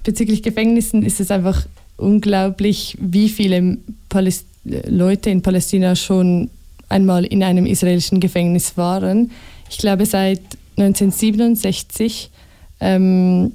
bezüglich Gefängnissen ist es einfach unglaublich, wie viele Leute in Palästina schon einmal in einem israelischen Gefängnis waren. Ich glaube, seit 1967 waren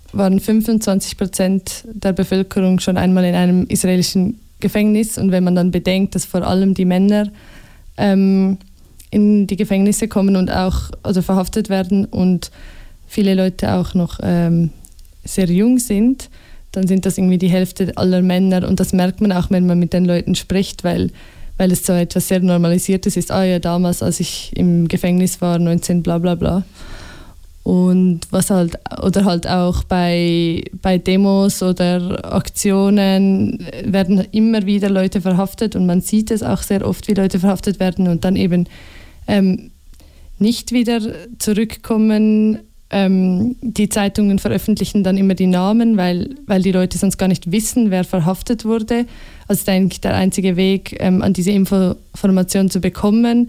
25% der Bevölkerung schon einmal in einem israelischen Gefängnis. Und wenn man dann bedenkt, dass vor allem die Männer in die Gefängnisse kommen und auch verhaftet werden und viele Leute auch noch sehr jung sind, dann sind das irgendwie die Hälfte aller Männer. Und das merkt man auch, wenn man mit den Leuten spricht, weil es so etwas sehr Normalisiertes ist. Ah ja, damals, als ich im Gefängnis war, 19 bla bla bla. Und was halt auch bei Demos oder Aktionen werden immer wieder Leute verhaftet und man sieht es auch sehr oft, wie Leute verhaftet werden und dann eben nicht wieder zurückkommen. Die Zeitungen veröffentlichen dann immer die Namen, weil die Leute sonst gar nicht wissen, wer verhaftet wurde. Also ist eigentlich der einzige Weg, an diese Information zu bekommen.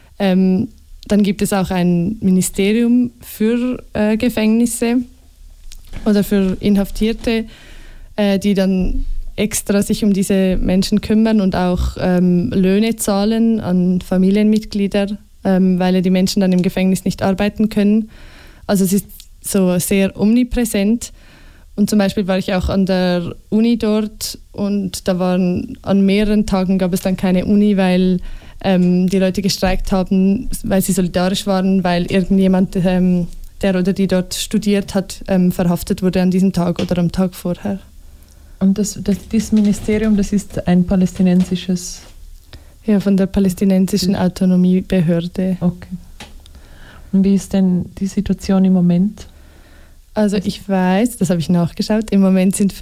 Dann gibt es auch ein Ministerium für Gefängnisse oder für Inhaftierte, die dann extra sich um diese Menschen kümmern und auch Löhne zahlen an Familienmitglieder, weil die Menschen dann im Gefängnis nicht arbeiten können. Also es ist so sehr omnipräsent. Und zum Beispiel war ich auch an der Uni dort und da waren an mehreren Tagen gab es dann keine Uni, weil die Leute gestreikt haben, weil sie solidarisch waren, weil irgendjemand, der oder die dort studiert hat, verhaftet wurde an diesem Tag oder am Tag vorher. Und dieses Ministerium, das ist ein palästinensisches? Ja, von der palästinensischen Autonomiebehörde. Okay. Und wie ist denn die Situation im Moment? Also ich weiß, das habe ich nachgeschaut, im Moment sind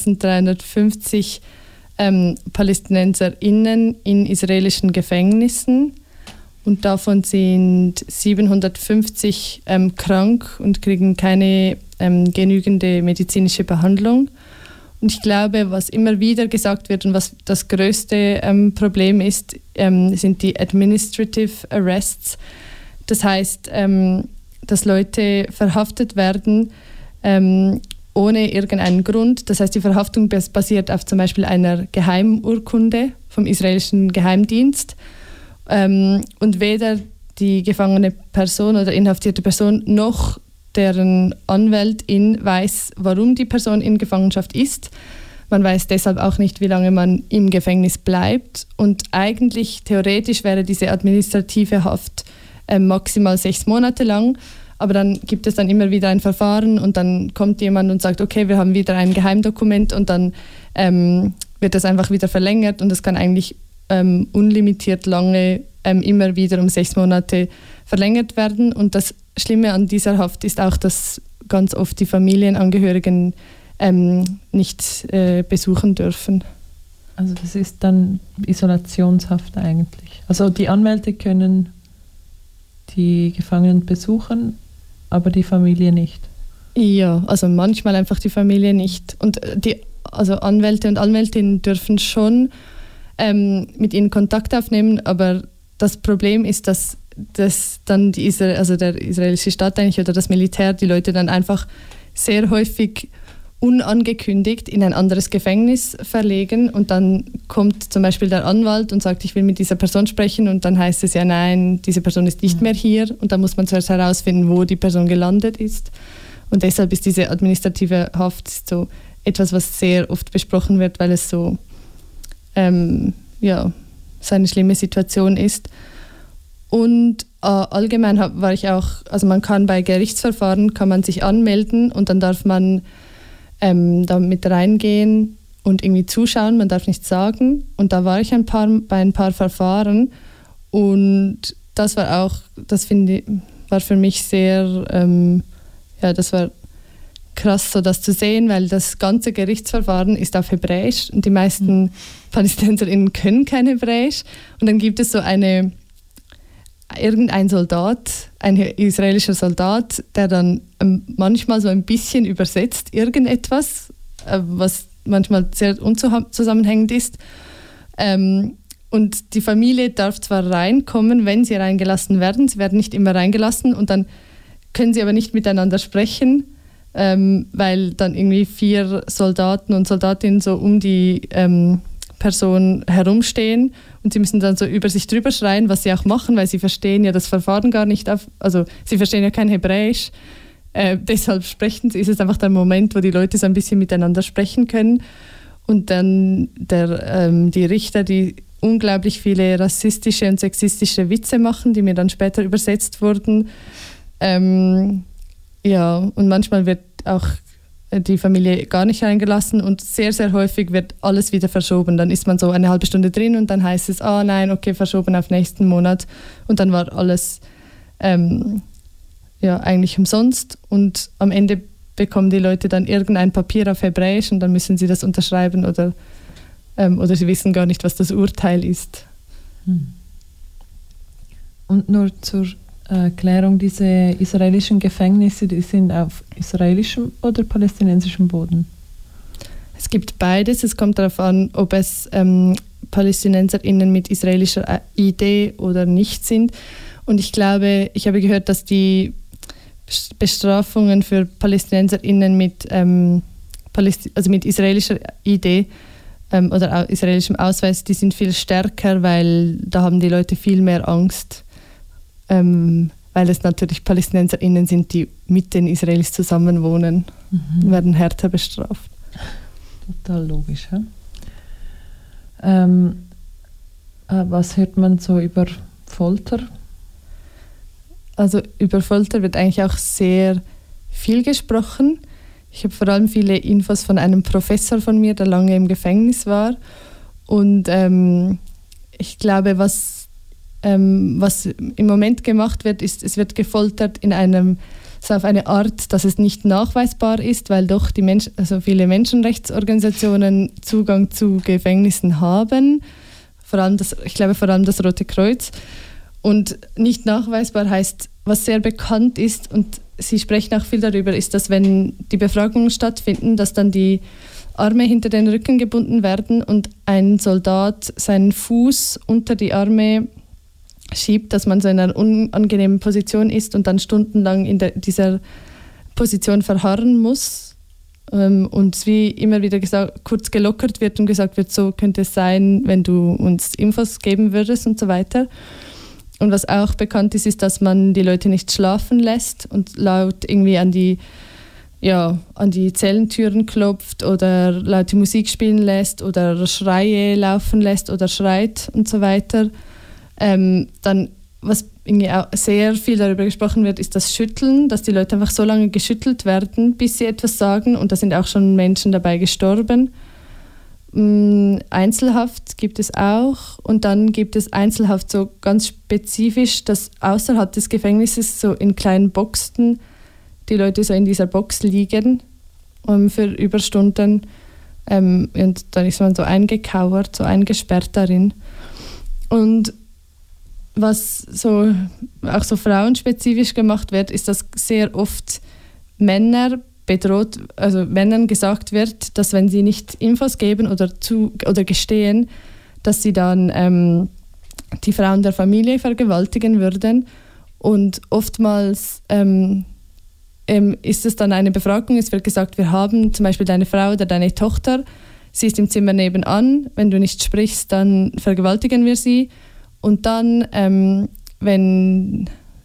5.350 PalästinenserInnen in israelischen Gefängnissen und davon sind 750 krank und kriegen keine genügende medizinische Behandlung. Und ich glaube, was immer wieder gesagt wird und was das größte Problem ist, sind die Administrative Arrests. Das heißt, dass Leute verhaftet werden ohne irgendeinen Grund. Das heißt, die Verhaftung basiert auf zum Beispiel einer Geheimurkunde vom israelischen Geheimdienst. Und weder die gefangene Person oder inhaftierte Person noch deren Anwältin weiß, warum die Person in Gefangenschaft ist. Man weiß deshalb auch nicht, wie lange man im Gefängnis bleibt. Und eigentlich, theoretisch wäre diese administrative Haft maximal 6 Monate lang. Aber dann gibt es dann immer wieder ein Verfahren und dann kommt jemand und sagt, okay, wir haben wieder ein Geheimdokument und dann wird das einfach wieder verlängert und es kann eigentlich unlimitiert lange immer wieder um 6 Monate verlängert werden. Und das Schlimme an dieser Haft ist auch, dass ganz oft die Familienangehörigen nicht besuchen dürfen. Also das ist dann Isolationshaft eigentlich. Also die Anwälte können die Gefangenen besuchen, aber die Familie nicht? Ja, also manchmal einfach die Familie nicht. Und also Anwälte und Anwältinnen dürfen schon mit ihnen Kontakt aufnehmen, aber das Problem ist, dass dann der israelische Staat eigentlich oder das Militär die Leute dann einfach sehr häufig unangekündigt in ein anderes Gefängnis verlegen und dann kommt zum Beispiel der Anwalt und sagt, ich will mit dieser Person sprechen und dann heißt es ja, nein, diese Person ist nicht mehr hier und dann muss man zuerst herausfinden, wo die Person gelandet ist und deshalb ist diese administrative Haft so etwas, was sehr oft besprochen wird, weil es so so eine schlimme Situation ist. Und allgemein war ich auch, also man kann bei Gerichtsverfahren kann man sich anmelden und dann darf man da mit reingehen und irgendwie zuschauen, man darf nichts sagen. Und da war ich bei ein paar Verfahren und das war auch, war für mich sehr, das war krass, so das zu sehen, weil das ganze Gerichtsverfahren ist auf Hebräisch und die meisten PalästinenserInnen können kein Hebräisch. Und dann gibt es so irgendein Soldat, ein israelischer Soldat, der dann manchmal so ein bisschen übersetzt irgendetwas, was manchmal sehr unzusammenhängend ist. Und die Familie darf zwar reinkommen, wenn sie reingelassen werden, sie werden nicht immer reingelassen und dann können sie aber nicht miteinander sprechen, weil dann irgendwie 4 Soldaten und Soldatinnen so um die Person herumstehen und sie müssen dann so über sich drüber schreien, was sie auch machen, weil sie verstehen ja das Verfahren gar nicht, also sie verstehen ja kein Hebräisch, deshalb ist es einfach der Moment, wo die Leute so ein bisschen miteinander sprechen können und dann die Richter, die unglaublich viele rassistische und sexistische Witze machen, die mir dann später übersetzt wurden. Ja, und manchmal wird auch die Familie gar nicht reingelassen und sehr, sehr häufig wird alles wieder verschoben. Dann ist man so eine halbe Stunde drin und dann heißt es, nein, okay, verschoben auf nächsten Monat. Und dann war alles eigentlich umsonst und am Ende bekommen die Leute dann irgendein Papier auf Hebräisch und dann müssen sie das unterschreiben oder sie wissen gar nicht, was das Urteil ist. Und nur zur Erklärung, diese israelischen Gefängnisse, die sind auf israelischem oder palästinensischem Boden? Es gibt beides. Es kommt darauf an, ob es PalästinenserInnen mit israelischer Idee oder nicht sind. Und ich habe gehört, dass die Bestrafungen für PalästinenserInnen mit israelischer Idee oder israelischem Ausweis, die sind viel stärker, weil da haben die Leute viel mehr Angst, weil es natürlich PalästinenserInnen sind, die mit den Israelis zusammenwohnen, werden härter bestraft. Total logisch. Was hört man so über Folter? Also über Folter wird eigentlich auch sehr viel gesprochen. Ich habe vor allem viele Infos von einem Professor von mir, der lange im Gefängnis war. Und ich glaube, was im Moment gemacht wird, ist, es wird gefoltert auf eine Art, dass es nicht nachweisbar ist, weil doch viele Menschenrechtsorganisationen Zugang zu Gefängnissen haben. Ich glaube vor allem das Rote Kreuz. Und nicht nachweisbar heißt, was sehr bekannt ist, und Sie sprechen auch viel darüber, ist, dass wenn die Befragungen stattfinden, dass dann die Arme hinter den Rücken gebunden werden und ein Soldat seinen Fuß unter die Arme schiebt, dass man so in einer unangenehmen Position ist und dann stundenlang in dieser Position verharren muss. Und wie immer wieder kurz gelockert wird und gesagt wird, so könnte es sein, wenn du uns Infos geben würdest und so weiter. Und was auch bekannt ist, ist, dass man die Leute nicht schlafen lässt und laut irgendwie an die Zellentüren klopft oder laute Musik spielen lässt oder Schreie laufen lässt oder schreit und so weiter. Dann, was irgendwie auch sehr viel darüber gesprochen wird, ist das Schütteln, dass die Leute einfach so lange geschüttelt werden, bis sie etwas sagen, und da sind auch schon Menschen dabei gestorben. Einzelhaft gibt es auch, und dann gibt es Einzelhaft so ganz spezifisch, dass außerhalb des Gefängnisses so in kleinen Boxen die Leute so in dieser Box liegen für Überstunden, und dann ist man so eingekauert, so eingesperrt darin. Und was so auch so frauenspezifisch gemacht wird, ist, dass sehr oft Männern gesagt wird, dass wenn sie nicht Infos geben oder gestehen, dass sie dann die Frauen der Familie vergewaltigen würden. Und oftmals ist es dann eine Befragung, es wird gesagt, wir haben zum Beispiel deine Frau oder deine Tochter, sie ist im Zimmer nebenan, wenn du nicht sprichst, dann vergewaltigen wir sie. Und dann, wenn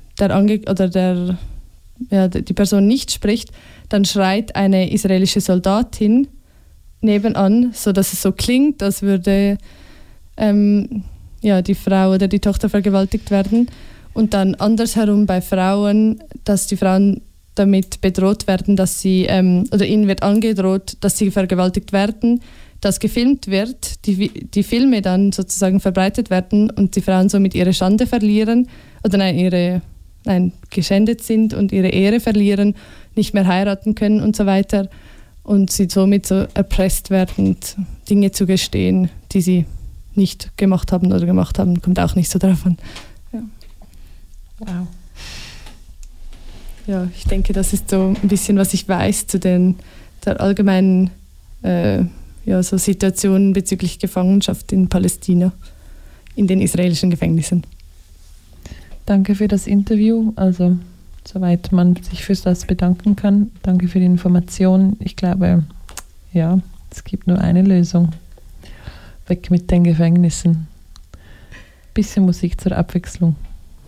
die Person nicht spricht, dann schreit eine israelische Soldatin nebenan, sodass es so klingt, als würde die Frau oder die Tochter vergewaltigt werden. Und dann andersherum bei Frauen, dass die Frauen damit bedroht werden, dass sie, oder ihnen wird angedroht, dass sie vergewaltigt werden, das gefilmt wird, die Filme dann sozusagen verbreitet werden und die Frauen somit ihre Schande verlieren oder geschändet sind und ihre Ehre verlieren, nicht mehr heiraten können und so weiter, und sie somit so erpresst werden, Dinge zu gestehen, die sie nicht gemacht haben oder gemacht haben, kommt auch nicht so drauf an. Ja. Wow. Ja, ich denke, das ist so ein bisschen, was ich weiß zu der allgemeinen so Situationen bezüglich Gefangenschaft in Palästina, in den israelischen Gefängnissen. Danke für das Interview. Also soweit man sich für das bedanken kann. Danke für die Information. Ich glaube, ja, es gibt nur eine Lösung. Weg mit den Gefängnissen. Bisschen Musik zur Abwechslung.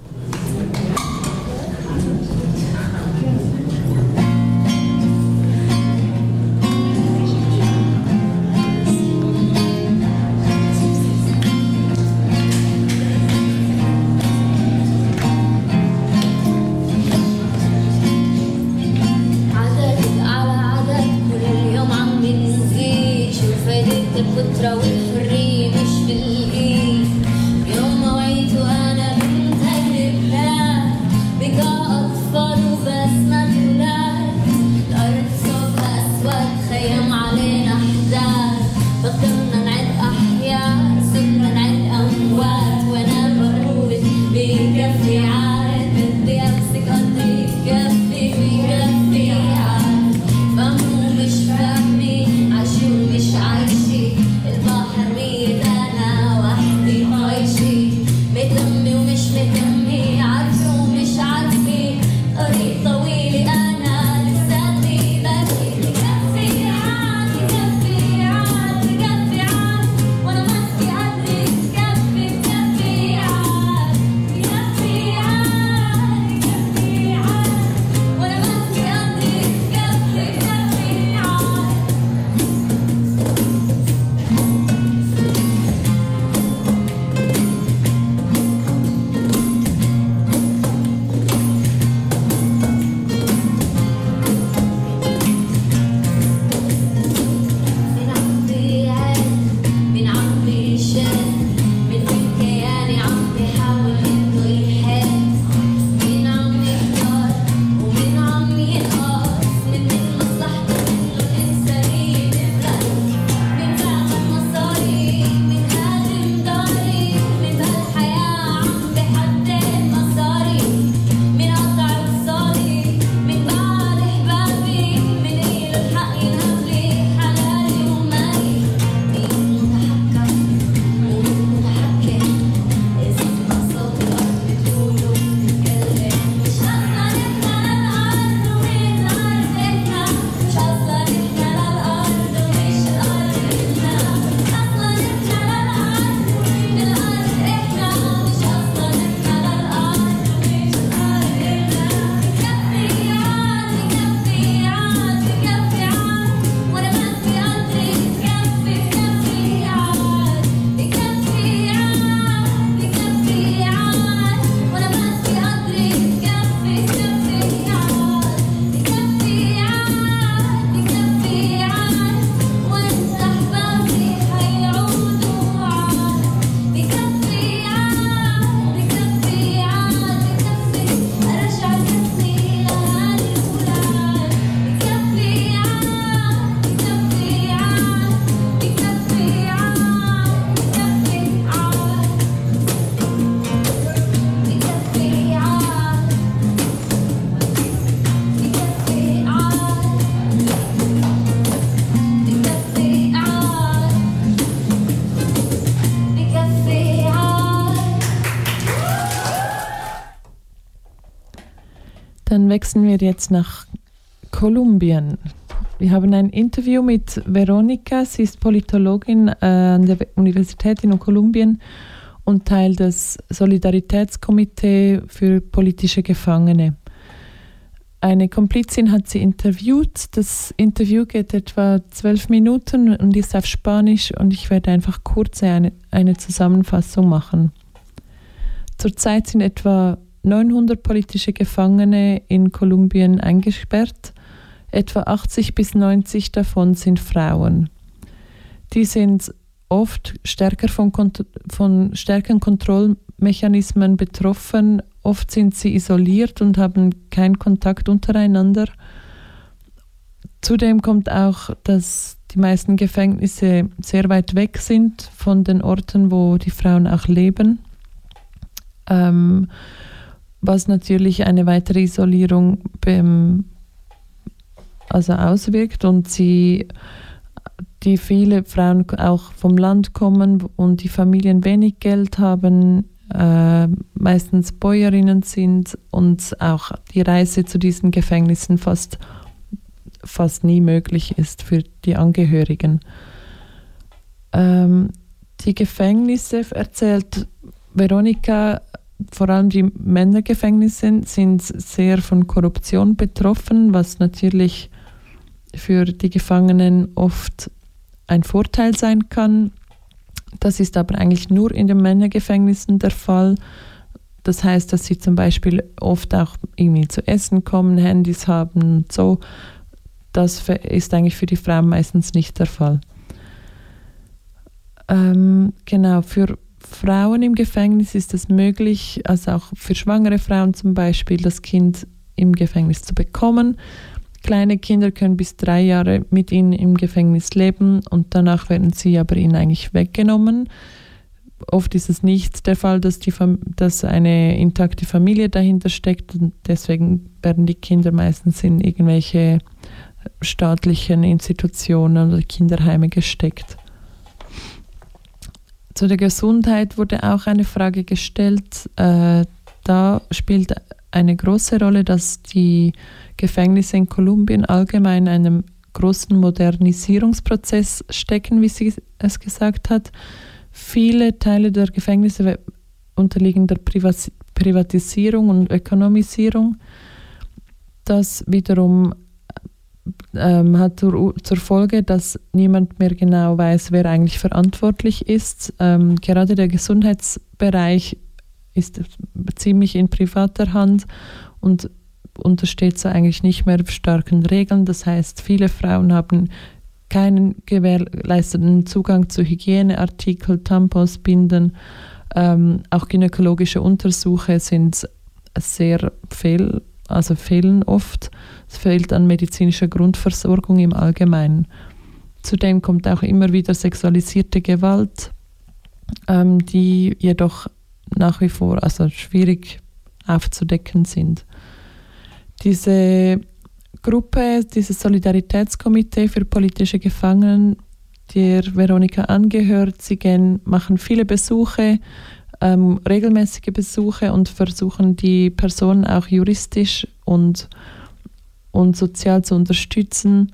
Dann wechseln wir jetzt nach Kolumbien. Wir haben ein Interview mit Veronica. Sie ist Politologin an der Universität in Kolumbien und Teil des Solidaritätskomitees für politische Gefangene. Eine Komplizin hat sie interviewt. Das Interview geht etwa 12 Minuten und ist auf Spanisch und ich werde einfach kurz eine Zusammenfassung machen. Zurzeit sind etwa 900 politische Gefangene in Kolumbien eingesperrt. Etwa 80 bis 90 davon sind Frauen. Die sind oft stärker von stärkeren Kontrollmechanismen betroffen. Oft sind sie isoliert und haben keinen Kontakt untereinander. Zudem kommt auch, dass die meisten Gefängnisse sehr weit weg sind von den Orten, wo die Frauen auch leben. Was natürlich eine weitere Isolierung auswirkt und die viele Frauen auch vom Land kommen und die Familien wenig Geld haben, meistens Bäuerinnen sind und auch die Reise zu diesen Gefängnissen fast nie möglich ist für die Angehörigen. Die Gefängnisse, erzählt Veronika, vor allem die Männergefängnisse sind sehr von Korruption betroffen, was natürlich für die Gefangenen oft ein Vorteil sein kann. Das ist aber eigentlich nur in den Männergefängnissen der Fall. Das heißt, dass sie zum Beispiel oft auch irgendwie zu essen kommen, Handys haben und so. Das ist eigentlich für die Frauen meistens nicht der Fall. Genau, für Frauen im Gefängnis ist es möglich, also auch für schwangere Frauen zum Beispiel, das Kind im Gefängnis zu bekommen. Kleine Kinder können bis 3 Jahre mit ihnen im Gefängnis leben und danach werden sie aber ihnen eigentlich weggenommen. Oft ist es nicht der Fall, dass eine intakte Familie dahinter steckt und deswegen werden die Kinder meistens in irgendwelche staatlichen Institutionen oder Kinderheime gesteckt. Zu der Gesundheit wurde auch eine Frage gestellt. Da spielt eine große Rolle, dass die Gefängnisse in Kolumbien allgemein in einem großen Modernisierungsprozess stecken, wie sie es gesagt hat. Viele Teile der Gefängnisse unterliegen der Privatisierung und Ökonomisierung. Das wiederum hat zur Folge, dass niemand mehr genau weiß, wer eigentlich verantwortlich ist. Gerade der Gesundheitsbereich ist ziemlich in privater Hand und untersteht so eigentlich nicht mehr starken Regeln. Das heißt, viele Frauen haben keinen gewährleisteten Zugang zu Hygieneartikeln, Tampons, Binden. Auch gynäkologische Untersuchungen sind fehlen oft. Es fehlt an medizinischer Grundversorgung im Allgemeinen. Zudem kommt auch immer wieder sexualisierte Gewalt, die jedoch nach wie vor schwierig aufzudecken sind. Diese Gruppe, dieses Solidaritätskomitee für politische Gefangene, der Veronika angehört, sie machen viele Besuche, regelmäßige Besuche und versuchen die Personen auch juristisch und sozial zu unterstützen.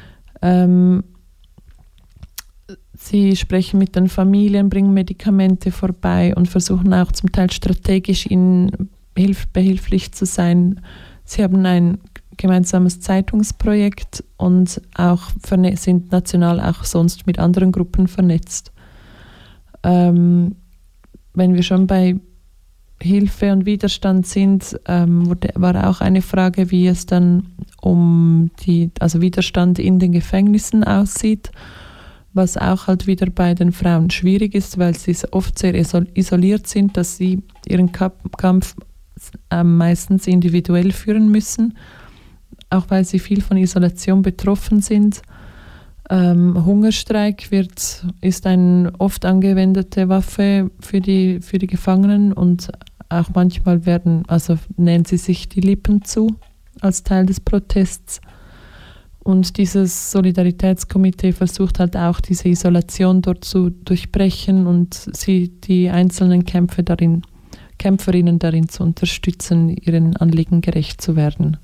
Sie sprechen mit den Familien, bringen Medikamente vorbei und versuchen auch zum Teil strategisch ihnen behilflich zu sein. Sie haben ein gemeinsames Zeitungsprojekt und auch sind national auch sonst mit anderen Gruppen vernetzt. Wenn wir schon bei Hilfe und Widerstand sind, war auch eine Frage, wie es dann Widerstand in den Gefängnissen aussieht, was auch halt wieder bei den Frauen schwierig ist, weil sie oft sehr isoliert sind, dass sie ihren Kampf meistens individuell führen müssen, auch weil sie viel von Isolation betroffen sind. Hungerstreik ist eine oft angewendete Waffe für die Gefangenen und auch manchmal nähen sie sich die Lippen zu als Teil des Protests. Und dieses Solidaritätskomitee versucht halt auch diese Isolation dort zu durchbrechen und die einzelnen Kämpferinnen darin zu unterstützen, ihren Anliegen gerecht zu werden.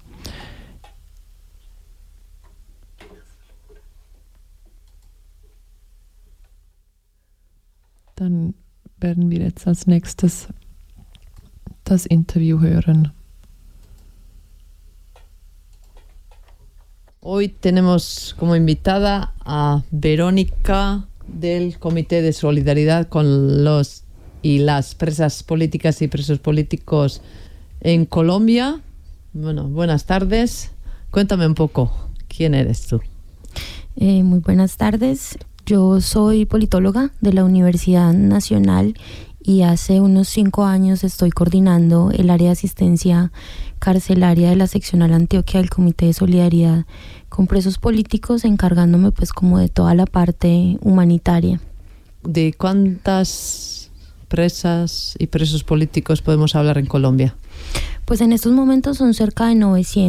Dann werden wir jetzt als nächstes das Interview hören. Hoy tenemos como invitada a Verónica del Comité de Solidaridad con los y las presas políticas y presos políticos en Colombia. Bueno, buenas tardes. Cuéntame un poco, ¿quién eres tú? Muy buenas tardes. Yo soy politóloga de la Universidad Nacional y hace unos 5 años estoy coordinando el área de asistencia carcelaria de la seccional Antioquia del Comité de Solidaridad con presos políticos, encargándome pues como de toda la parte humanitaria. ¿De cuántas presas y presos políticos podemos hablar en Colombia? Pues en estos momentos son cerca de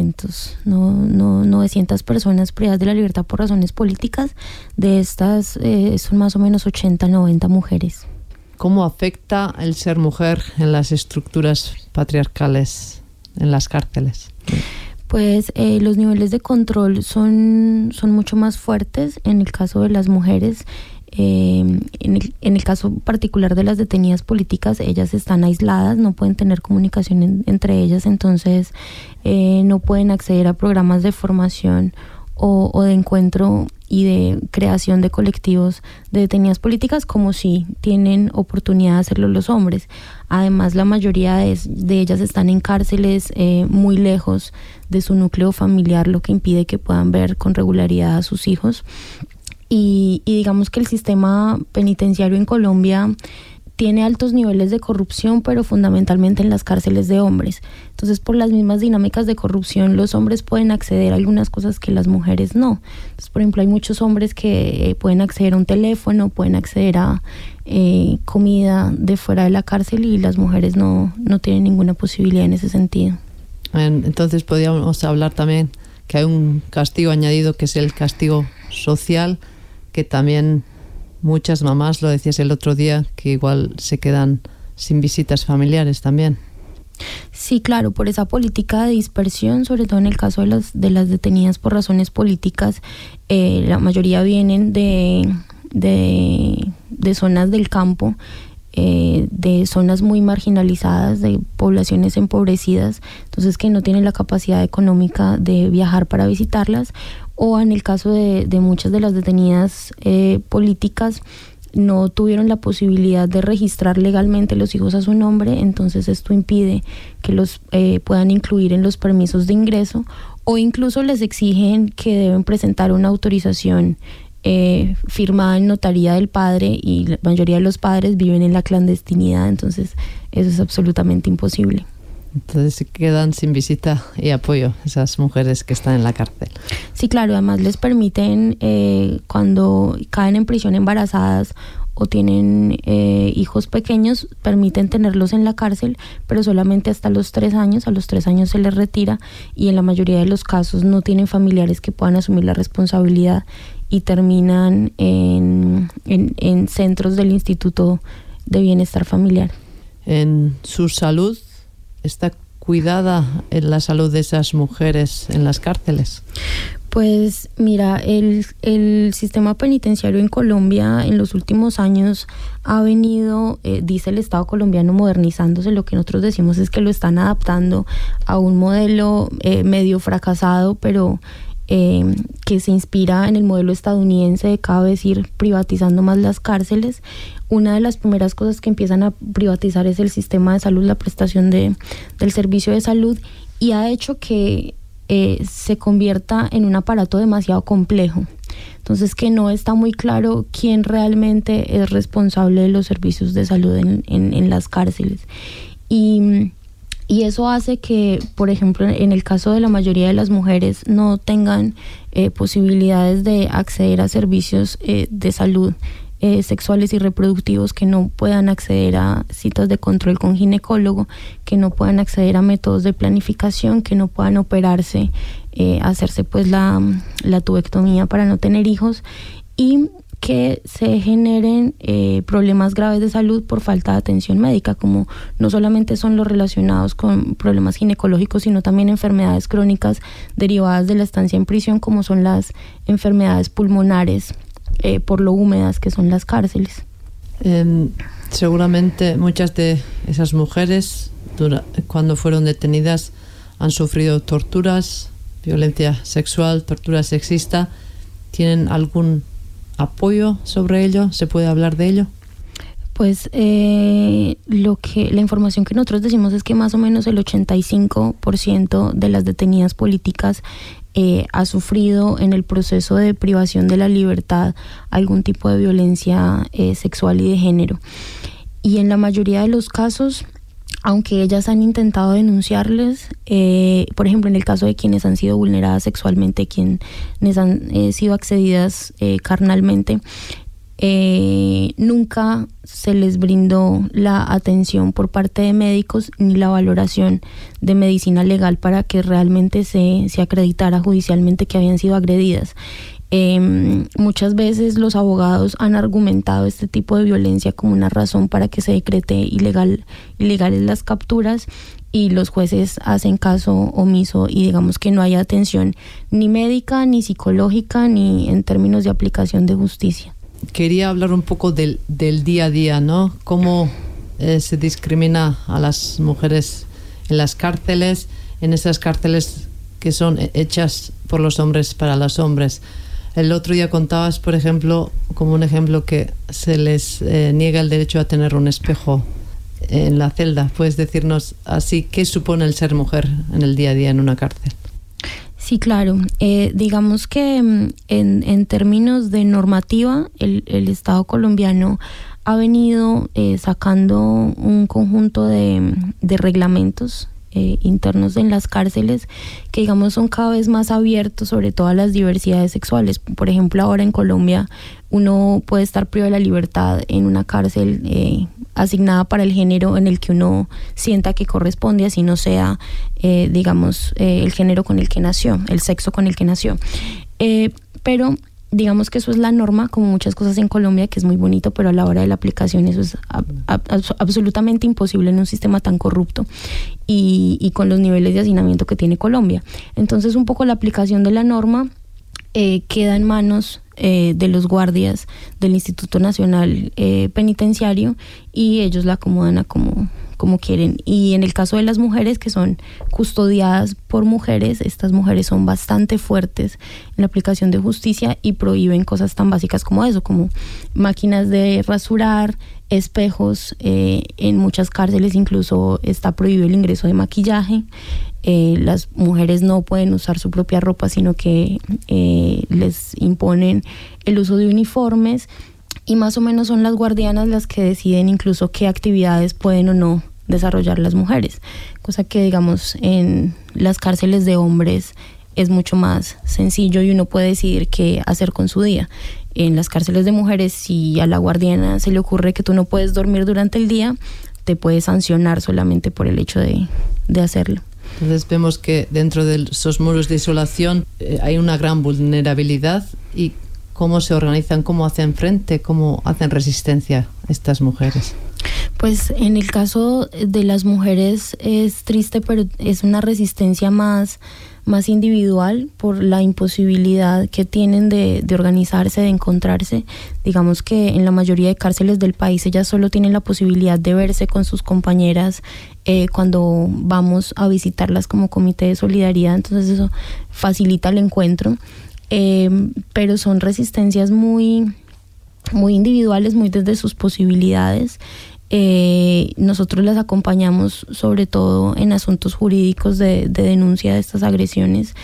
900 personas privadas de la libertad por razones políticas. De estas son más o menos 80, 90 mujeres. ¿Cómo afecta el ser mujer en las estructuras patriarcales, en las cárceles? Pues los niveles de control son mucho más fuertes en el caso de las mujeres. En el caso particular de las detenidas políticas, ellas están aisladas, no pueden tener comunicación entre ellas, entonces no pueden acceder a programas de formación o de encuentro y de creación de colectivos de detenidas políticas, como si tienen oportunidad de hacerlo los hombres. Además, la mayoría de ellas están en cárceles muy lejos de su núcleo familiar, lo que impide que puedan ver con regularidad a sus hijos. Y digamos que el sistema penitenciario en Colombia tiene altos niveles de corrupción, pero fundamentalmente en las cárceles de hombres. Entonces, por las mismas dinámicas de corrupción, los hombres pueden acceder a algunas cosas que las mujeres no. Entonces, por ejemplo, hay muchos hombres que pueden acceder a un teléfono, pueden acceder a comida de fuera de la cárcel, y las mujeres no tienen ninguna posibilidad en ese sentido. Entonces, podríamos hablar también que hay un castigo añadido, que es el castigo social, que también muchas mamás, lo decías el otro día, que igual se quedan sin visitas familiares también. Sí, claro, por esa política de dispersión, sobre todo en el caso de las detenidas por razones políticas, la mayoría vienen de zonas del campo, de zonas muy marginalizadas, de poblaciones empobrecidas, entonces que no tienen la capacidad económica de viajar para visitarlas, o en el caso de muchas de las detenidas políticas, no tuvieron la posibilidad de registrar legalmente los hijos a su nombre, entonces esto impide que los puedan incluir en los permisos de ingreso, o incluso les exigen que deben presentar una autorización firmada en notaría del padre, y la mayoría de los padres viven en la clandestinidad, entonces eso es absolutamente imposible. Entonces se quedan sin visita y apoyo esas mujeres que están en la cárcel. Sí, claro, además les permiten, cuando caen en prisión embarazadas o tienen hijos pequeños, permiten tenerlos en la cárcel, pero solamente hasta los 3 años. A los 3 años se les retira, y en la mayoría de los casos no tienen familiares que puedan asumir la responsabilidad, y terminan en centros del Instituto de Bienestar Familiar. En su salud, ¿está cuidada en la salud de esas mujeres en las cárceles? Pues mira, el sistema penitenciario en Colombia en los últimos años ha venido, dice el Estado colombiano, modernizándose. Lo que nosotros decimos es que lo están adaptando a un modelo medio fracasado, pero que se inspira en el modelo estadounidense de cada vez ir privatizando más las cárceles. Una de las primeras cosas que empiezan a privatizar es el sistema de salud, la prestación del servicio de salud, y ha hecho que se convierta en un aparato demasiado complejo. Entonces, que no está muy claro quién realmente es responsable de los servicios de salud en las cárceles. Y eso hace que, por ejemplo, en el caso de la mayoría de las mujeres, no tengan posibilidades de acceder a servicios de salud sexuales y reproductivos, que no puedan acceder a citas de control con ginecólogo, que no puedan acceder a métodos de planificación, que no puedan operarse, hacerse pues la tubectomía para no tener hijos, y que se generen problemas graves de salud por falta de atención médica, como no solamente son los relacionados con problemas ginecológicos, sino también enfermedades crónicas derivadas de la estancia en prisión, como son las enfermedades pulmonares, por lo húmedas que son las cárceles. Seguramente muchas de esas mujeres, cuando fueron detenidas, han sufrido torturas, violencia sexual, tortura sexista. ¿Tienen algún apoyo sobre ello? ¿Se puede hablar de ello? Pues la información que nosotros decimos es que más o menos el 85% de las detenidas políticas ha sufrido en el proceso de privación de la libertad algún tipo de violencia sexual y de género. Y en la mayoría de los casos, aunque ellas han intentado denunciarles, por ejemplo, en el caso de quienes han sido vulneradas sexualmente, quienes han sido accedidas carnalmente, nunca se les brindó la atención por parte de médicos ni la valoración de medicina legal para que realmente se acreditara judicialmente que habían sido agredidas. Muchas veces los abogados han argumentado este tipo de violencia como una razón para que se decrete ilegales las capturas, y los jueces hacen caso omiso y digamos que no hay atención ni médica, ni psicológica, ni en términos de aplicación de justicia. Quería hablar un poco del día a día, ¿no? Cómo se discrimina a las mujeres en las cárceles, en esas cárceles que son hechas por los hombres para los hombres. El otro día contabas, por ejemplo, como un ejemplo, que se les niega el derecho a tener un espejo en la celda. ¿Puedes decirnos así qué supone el ser mujer en el día a día en una cárcel? Sí, claro. Digamos que en términos de normativa, el Estado colombiano ha venido sacando un conjunto de reglamentos internos en las cárceles que digamos son cada vez más abiertos sobre todas las diversidades sexuales. Por ejemplo, ahora en Colombia uno puede estar privado de la libertad en una cárcel asignada para el género en el que uno sienta que corresponde, así no sea el género con el que nació, el sexo con el que nació. Pero digamos que eso es la norma, como muchas cosas en Colombia, que es muy bonito, pero a la hora de la aplicación eso es absolutamente imposible en un sistema tan corrupto y con los niveles de hacinamiento que tiene Colombia. Entonces un poco la aplicación de la norma queda en manos de los guardias del Instituto Nacional Penitenciario, y ellos la acomodan a como quieren. Y en el caso de las mujeres que son custodiadas por mujeres, estas mujeres son bastante fuertes en la aplicación de justicia y prohíben cosas tan básicas como eso, como máquinas de rasurar, espejos. En muchas cárceles incluso está prohibido el ingreso de maquillaje. Las mujeres no pueden usar su propia ropa, sino que les imponen el uso de uniformes, y más o menos son las guardianas las que deciden incluso qué actividades pueden o no desarrollar las mujeres, cosa que digamos en las cárceles de hombres es mucho más sencillo y uno puede decidir qué hacer con su día. En las cárceles de mujeres, si a la guardiana se le ocurre que tú no puedes dormir durante el día, te puede sancionar solamente por el hecho de hacerlo. Entonces vemos que dentro de esos muros de isolación hay una gran vulnerabilidad. ¿Y cómo se organizan, cómo hacen frente, cómo hacen resistencia estas mujeres? Pues en el caso de las mujeres es triste, pero es una resistencia más individual por la imposibilidad que tienen de organizarse, de encontrarse. Digamos que en la mayoría de cárceles del país ellas solo tienen la posibilidad de verse con sus compañeras cuando vamos a visitarlas como comité de solidaridad, entonces eso facilita el encuentro, pero son resistencias muy, muy individuales, muy desde sus posibilidades. Nosotros las acompañamos sobre todo en asuntos jurídicos de denuncia de estas agresiones,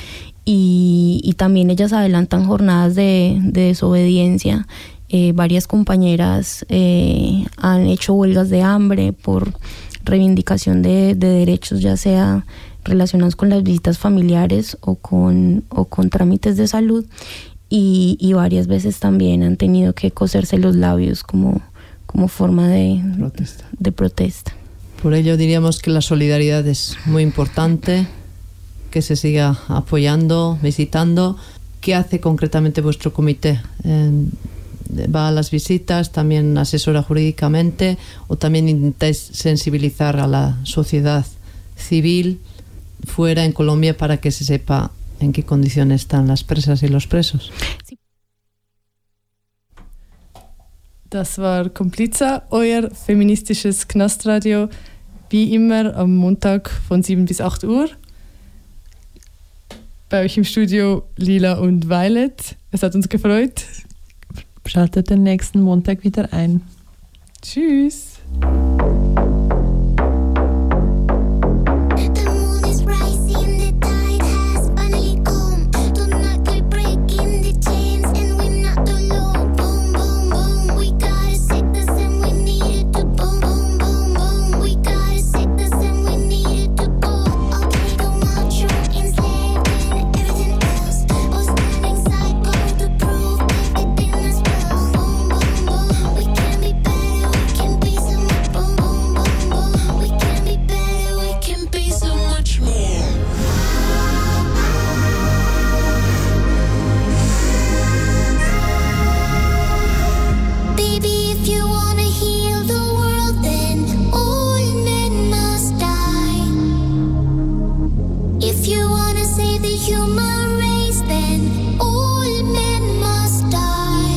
y también ellas adelantan jornadas de desobediencia. Varias compañeras han hecho huelgas de hambre por reivindicación de derechos, ya sea relacionados con las visitas familiares o con trámites de salud, y varias veces también han tenido que coserse los labios como forma de protesta. Por ello diríamos que la solidaridad es muy importante, que se siga apoyando, visitando. ¿Qué hace concretamente vuestro comité? ¿Va a las visitas, también asesora jurídicamente, o también intentáis sensibilizar a la sociedad civil fuera en Colombia para que se sepa en qué condiciones están las presas y los presos? Sí. Das war Kompliza, euer feministisches Knastradio, wie immer am Montag von 7 bis 8 Uhr. Bei euch im Studio Lila und Violet. Es hat uns gefreut. Schaltet den nächsten Montag wieder ein. Tschüss.